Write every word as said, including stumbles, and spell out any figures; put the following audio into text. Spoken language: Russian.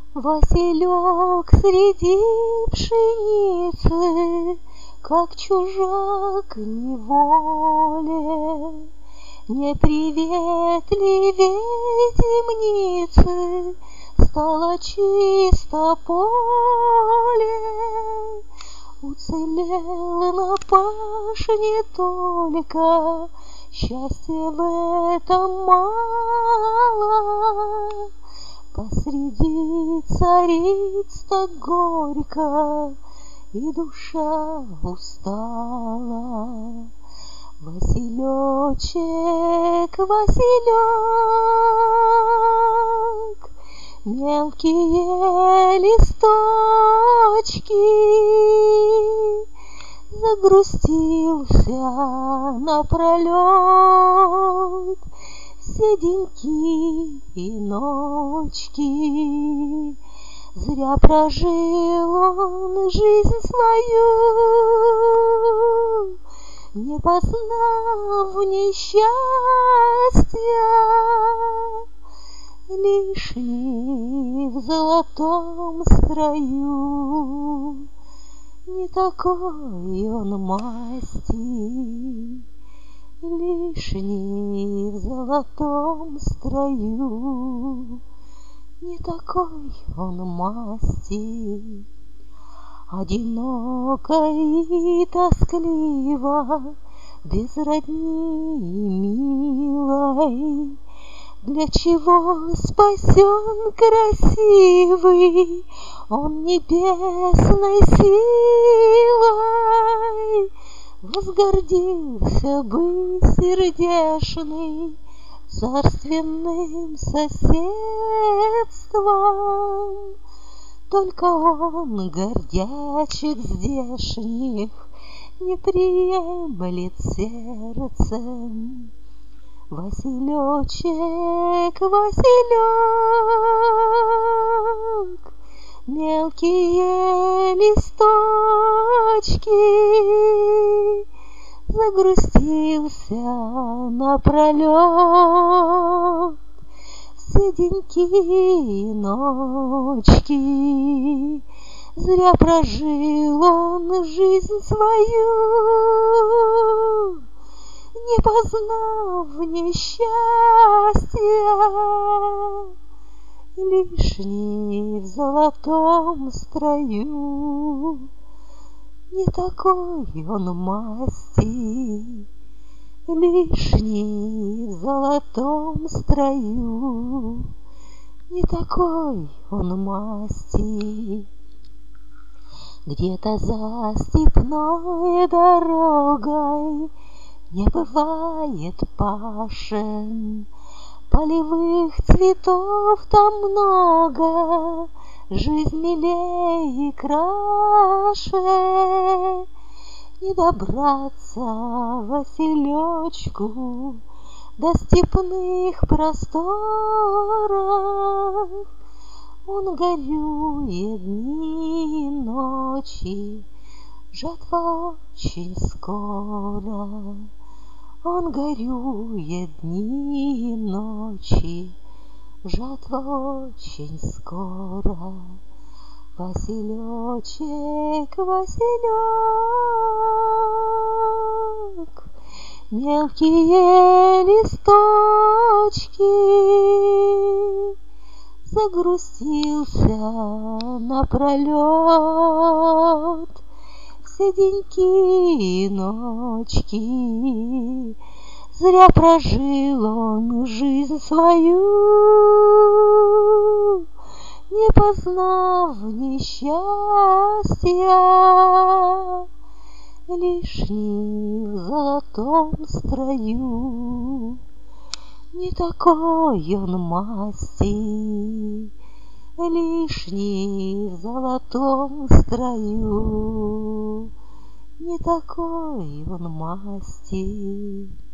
Василек среди пшеницы, как чужак неволе, неприветливей темницы стало чисто поле. Уцелел на пашне только, счастья в этом мало. Посреди цариц так горько, и душа устала. Василечек, Василек, мелкие листочки, загрустился напролет все деньки и ночки. Зря прожил он жизнь свою, не познав несчастья. Лишний в золотом строю, не такой он масти. Лишний в золотом строю, не такой он масти. Одиноко и тоскливо, без родни милой, для чего спасен красивый он небесной силой? Возгордился бы сердешный царственным соседством, только он гордячек здешних не приемлет сердцем. Василечек, Василек, мелкие листочки, загрустился напролет все деньки и ночки. Зря прожил он жизнь свою, не познав несчастья. Лишний в золотом строю, не такой он масти. Лишний в золотом строю, не такой он масти. Где-то за степной дорогой не бывает пашен, полевых цветов там много, жизнь милей и краше. Не добраться Василечку до степных просторов. Он горюет дни и ночи, жатва очень скоро. Он горюет дни и ночи, жатва очень скоро. Василечек, Василек, мелкие листочки, загрустился напролет все деньки и ночки. Зря прожил он жизнь свою, не познав несчастья. Лишний в золотом строю, не такой он масти. Лишний в золотом строю, не такой он масти.